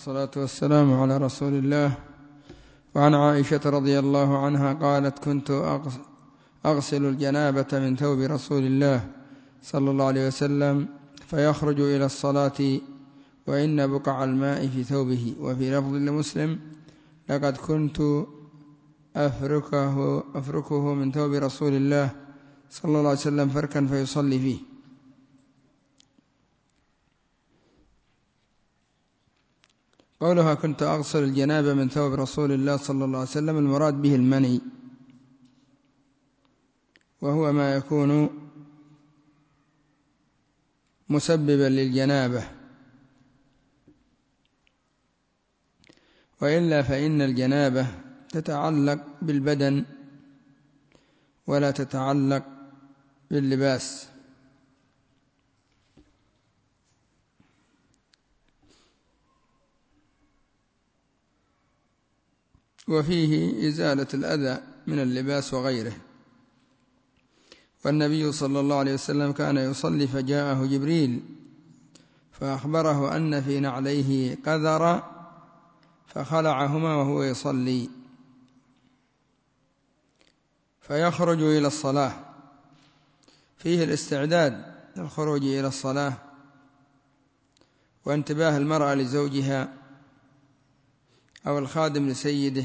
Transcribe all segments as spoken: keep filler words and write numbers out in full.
والصلاة والسلام على رسول الله. وعن عائشة رضي الله عنها قالت: كنت أغسل الجنابة من ثوب رسول الله صلى الله عليه وسلم فيخرج إلى الصلاة وإن بقع الماء في ثوبه. وفي لفظ لمسلم: لقد كنت أفركه, أفركه من ثوب رسول الله صلى الله عليه وسلم فركا فيصلي فيه. قولها كنت أغسل الجنابة من ثوب رسول الله صلى الله عليه وسلم المراد به المني، وهو ما يكون مسببا للجنابة، وإلا فإن الجنابة تتعلق بالبدن ولا تتعلق باللباس. وفيه إزالة الأذى من اللباس وغيره. والنبي صلى الله عليه وسلم كان يصلي فجاءه جبريل فأخبره أن في نعليه قذر فخلعهما وهو يصلي، فيخرج إلى الصلاة. فيه الاستعداد للخروج إلى الصلاة وانتباه المرأة لزوجها أو الخادم لسيده،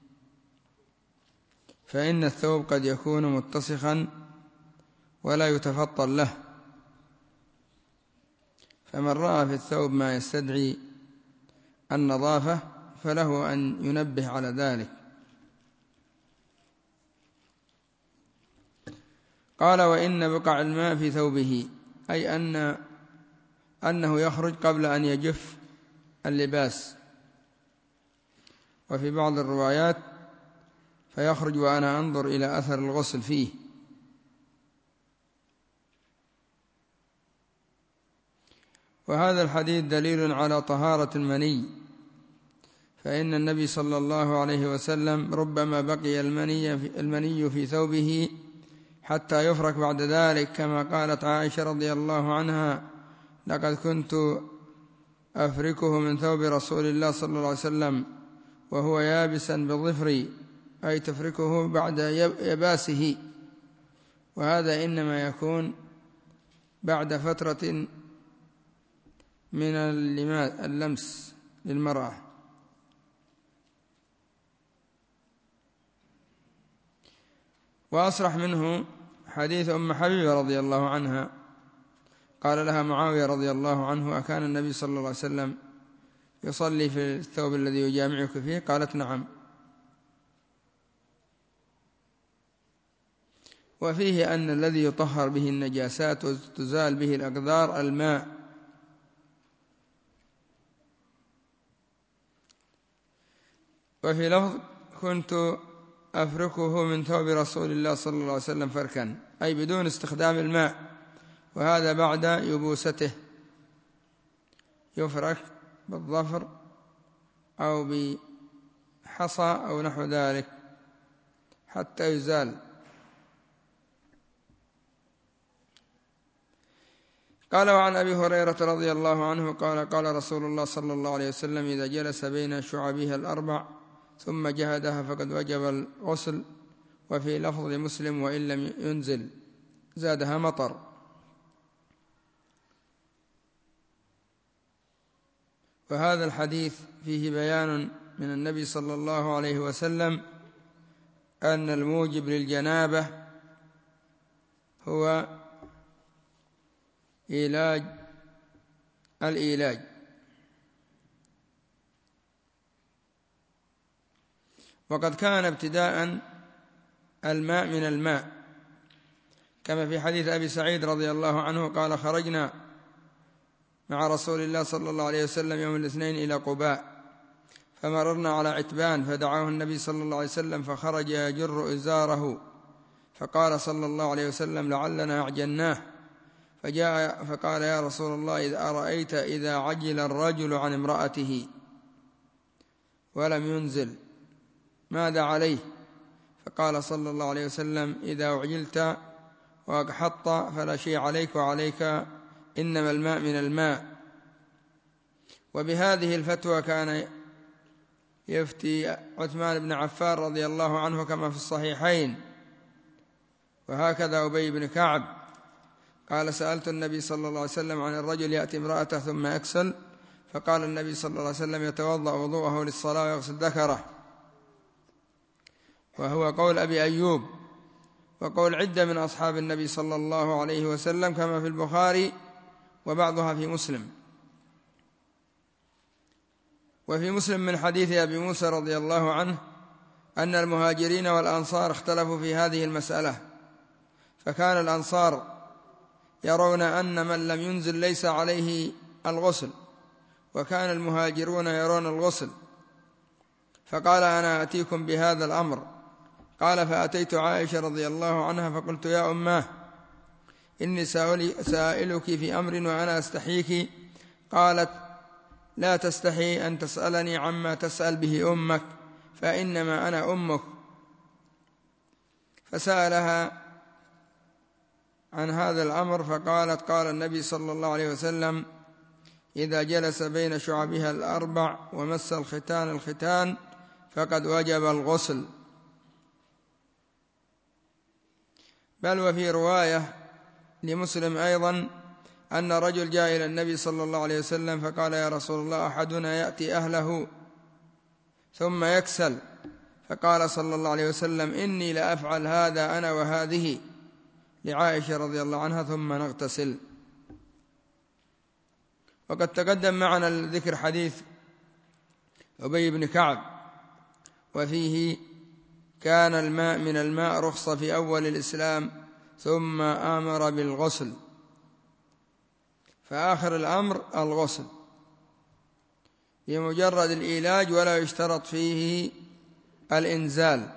فإن الثوب قد يكون متسخا ولا يتفطن له، فمن رأى في الثوب ما يستدعي النظافة فله أن ينبه على ذلك. قال: وإن بقع الماء في ثوبه، أي أن أنه يخرج قبل أن يجف اللباس. وفي بعض الروايات: فيخرج وأنا أنظر إلى أثر الغسل فيه. وهذا الحديث دليل على طهارة المني، فإن النبي صلى الله عليه وسلم ربما بقي المني في, المني في ثوبه حتى يفرك بعد ذلك، كما قالت عائشة رضي الله عنها: لقد كنت أفركه من ثوب رسول الله صلى الله عليه وسلم وهو يابسا بظفري، أي تفركه بعد يباسه. وهذا إنما يكون بعد فترة من اللمس للمرأة. وأصرح منه حديث أم حبيبة رضي الله عنها، قال لها معاوية رضي الله عنه: أكان النبي صلى الله عليه وسلم يصلي في الثوب الذي يجامعك فيه؟ قالت: نعم. وفيه أن الذي يطهر به النجاسات وتزال به الأقدار الماء. وفي لفظ: كنت أفركه من ثوب رسول الله صلى الله عليه وسلم فركا، أي بدون استخدام الماء، وهذا بعد يبوسته، يفرك بالظفر أو بحصى أو نحو ذلك حتى يزال. قال: وعن أبي هريرة رضي الله عنه قال: قال رسول الله صلى الله عليه وسلم: إذا جلس بين شعبها الأربع ثم جهدها فقد وجب الغسل. وفي لفظ مسلم: وإن لم ينزل زادها مطر. وهذا الحديث فيه بيان من النبي صلى الله عليه وسلم أن الموجب للجنابة هو إيلاج الإيلاج. وقد كان ابتداء الماء من الماء، كما في حديث أبي سعيد رضي الله عنه قال: خرجنا مع رسول الله صلى الله عليه وسلم يوم الاثنين إلى قباء، فمررنا على عتبان فدعاه النبي صلى الله عليه وسلم فخرج يجر إزاره، فقال صلى الله عليه وسلم: لعلنا أعجلناه. فجاء فقال: يا رسول الله، إذ أرأيت إذا عجل الرجل عن امرأته ولم ينزل ماذا عليه؟ فقال صلى الله عليه وسلم: إذا أعجلت وأقحطت فلا شيء عليك، وعليك إنما الماء من الماء. وبهذه الفتوى كان يفتي عثمان بن عفان رضي الله عنه كما في الصحيحين. وهكذا أبي بن كعب قال: سألت النبي صلى الله عليه وسلم عن الرجل يأتي امرأته ثم يكسل، فقال النبي صلى الله عليه وسلم: يتوضأ وضوءه للصلاة ويغسل ذكره. وهو قول أبي أيوب وقول عدة من أصحاب النبي صلى الله عليه وسلم كما في البخاري وبعضها في مسلم. وفي مسلم من حديث أبي موسى رضي الله عنه أن المهاجرين والأنصار اختلفوا في هذه المسألة، فكان الأنصار يرون أن من لم ينزل ليس عليه الغسل، وكان المهاجرون يرون الغسل. فقال: أنا أتيكم بهذا الأمر. قال: فأتيت عائشة رضي الله عنها فقلت: يا أماه، إني سائلك في أمر وأنا أستحيك. قالت: لا تستحي أن تسألني عما تسأل به أمك، فإنما أنا أمك. فسألها عن هذا الأمر فقالت: قال النبي صلى الله عليه وسلم: إذا جلس بين شعبها الأربع ومس الختان الختان فقد وجب الغسل. بل وفي رواية لمسلم أيضا أن رجل جاء إلى النبي صلى الله عليه وسلم فقال: يا رسول الله، أحدنا يأتي أهله ثم يكسل. فقال صلى الله عليه وسلم: إني لأفعل هذا أنا وهذه لعائشة رضي الله عنها ثم نغتسل. وقد تقدم معنا الذكر حديث أبي بن كعب، وفيه: كان الماء من الماء رخصة في أول الإسلام ثم آمر بالغسل، فآخر الأمر الغسل بمجرد الإيلاج ولا يشترط فيه الإنزال.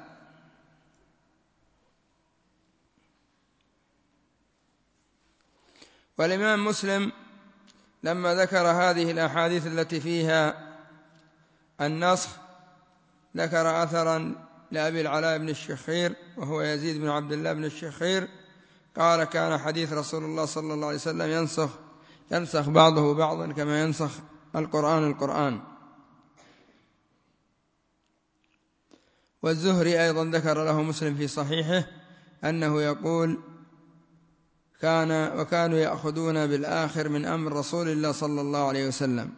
والإمام مسلم لما ذكر هذه الأحاديث التي فيها النسخ ذكر أثرا لأبي العلاء بن الشخير وهو يزيد بن عبد الله بن الشخير قال: كان حديث رسول الله صلى الله عليه وسلم ينسخ ينسخ بعضه بعضا كما ينسخ القرآن القرآن. والزهري أيضا ذكر له مسلم في صحيحه أنه يقول: كان وكانوا يأخذون بالآخر من أمر رسول الله صلى الله عليه وسلم.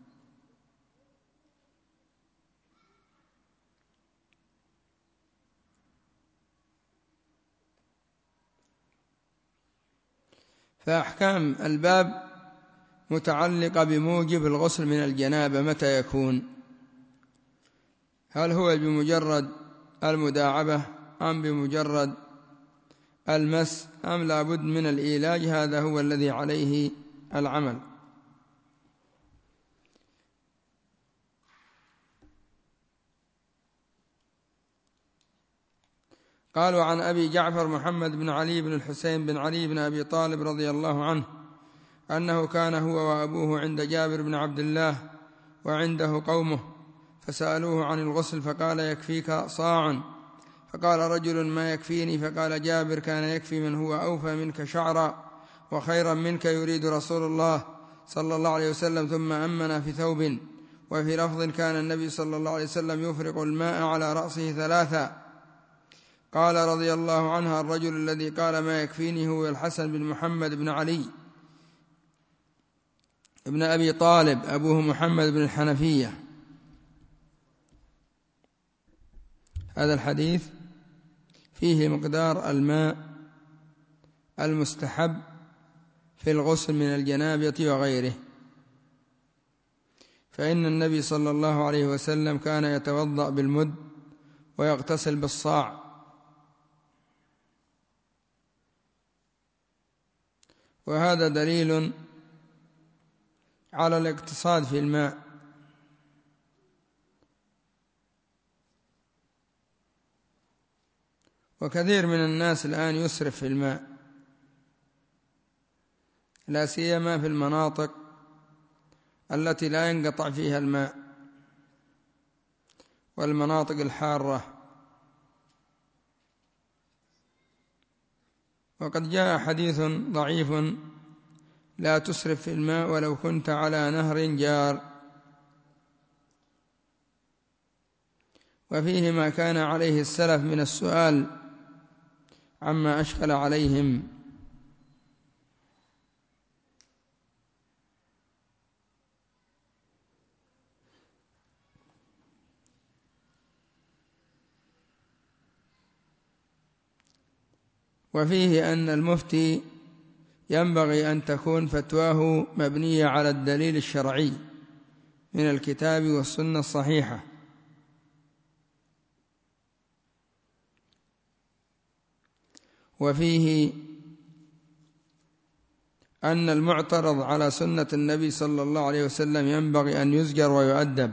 فأحكام الباب متعلقة بموجب الغسل من الجنابة متى يكون؟ هل هو بمجرد المداعبة أم بمجرد المس أم لا بد من الإيلاج؟ هذا هو الذي عليه العمل. قالوا عن أبي جعفر محمد بن علي بن الحسين بن علي بن أبي طالب رضي الله عنه أنه كان هو وأبوه عند جابر بن عبد الله وعنده قومه، فسألوه عن الغسل فقال: يكفيك صاع. فقال رجل: ما يكفيني؟ فقال جابر: كان يكفي من هو أوفى منك شعرا وخيرا منك يريد رسول الله صلى الله عليه وسلم. ثم أمنا في ثوب. وفي لفظ: كان النبي صلى الله عليه وسلم يفرق الماء على رأسه ثلاثا. قال رضي الله عنها: الرجل الذي قال ما يكفيني هو الحسن بن محمد بن علي ابن أبي طالب أبوه محمد بن الحنفية. هذا الحديث فيه مقدار الماء المستحب في الغسل من الجنابة وغيره، فإن النبي صلى الله عليه وسلم كان يتوضأ بالمد ويغتسل بالصاع، وهذا دليل على الاقتصاد في الماء. وكثير من الناس الآن يسرف في الماء، لا سيما في المناطق التي لا ينقطع فيها الماء والمناطق الحارة. وقد جاء حديث ضعيف: لا تسرف في الماء ولو كنت على نهر جار. وفيه ما كان عليه السلف من السؤال عما أشكل عليهم. وفيه أن المفتي ينبغي أن تكون فتواه مبنية على الدليل الشرعي من الكتاب والسنة الصحيحة. وفيه أن المعترض على سنة النبي صلى الله عليه وسلم ينبغي أن يزجر ويؤدب.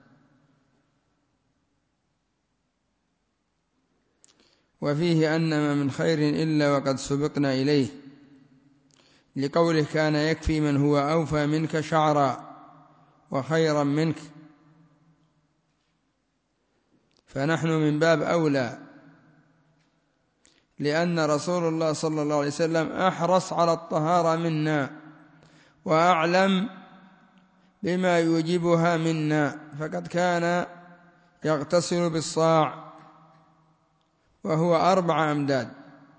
وفيه أن ما من خير إلا وقد سبقنا إليه، لقوله كان يكفي من هو أوفى منك شعرا وخيرا منك، فنحن من باب أولى، لأن رسول الله صلى الله عليه وسلم أحرص على الطهارة منا وأعلم بما يوجبها منا، فقد كان يغتسل بالصاع وهو أربع أمداد.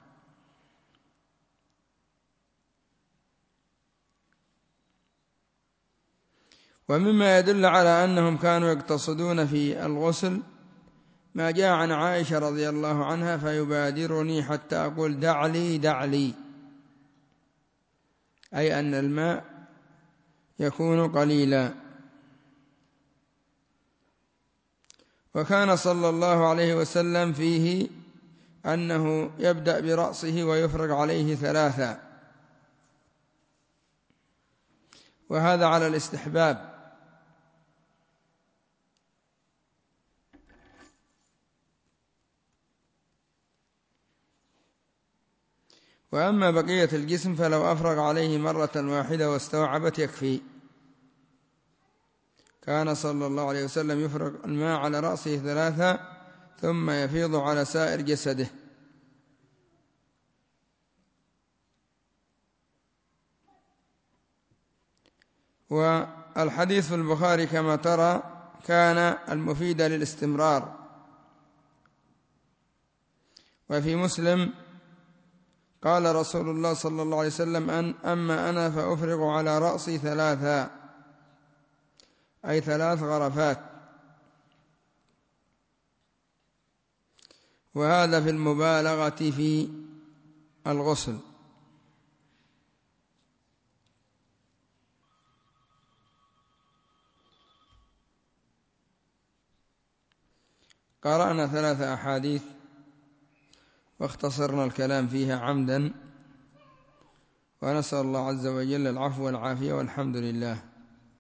ومما يدل على أنهم كانوا يقتصدون في الغسل ما جاء عن عائشة رضي الله عنها: فيبادرني حتى أقول دع لي دع لي، أي أن الماء يكون قليلا. وكان صلى الله عليه وسلم فيه أنه يبدأ برأسه ويفرغ عليه ثلاثا، وهذا على الاستحباب. وأما بقية الجسم فلو أفرغ عليه مرة واحدة واستوعبت يكفي. كان صلى الله عليه وسلم يفرغ الماء على رأسه ثلاثة ثم يفيض على سائر جسده. والحديث في البخاري كما ترى كان المفيد للاستمرار. وفي مسلم قال رسول الله صلى الله عليه وسلم: أن أما أنا فأفرغ على رأسي ثلاثا، أي ثلاث غرفات. وهذا في المبالغة في الغسل. قرأنا ثلاث أحاديث واختصرنا الكلام فيها عمدا، ونسأل الله عز وجل العفو والعافية، والحمد لله.